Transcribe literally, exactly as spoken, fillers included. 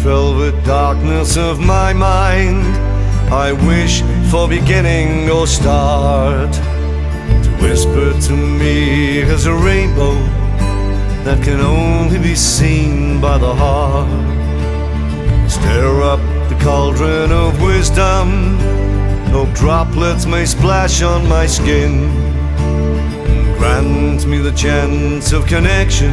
velvet darkness of my mind, I wish for beginning or start, to whisper to me as a rainbow that can only be seen by the heart. Stir up the cauldron of wisdom, hope droplets may splash on my skin. Grant me the chance of connection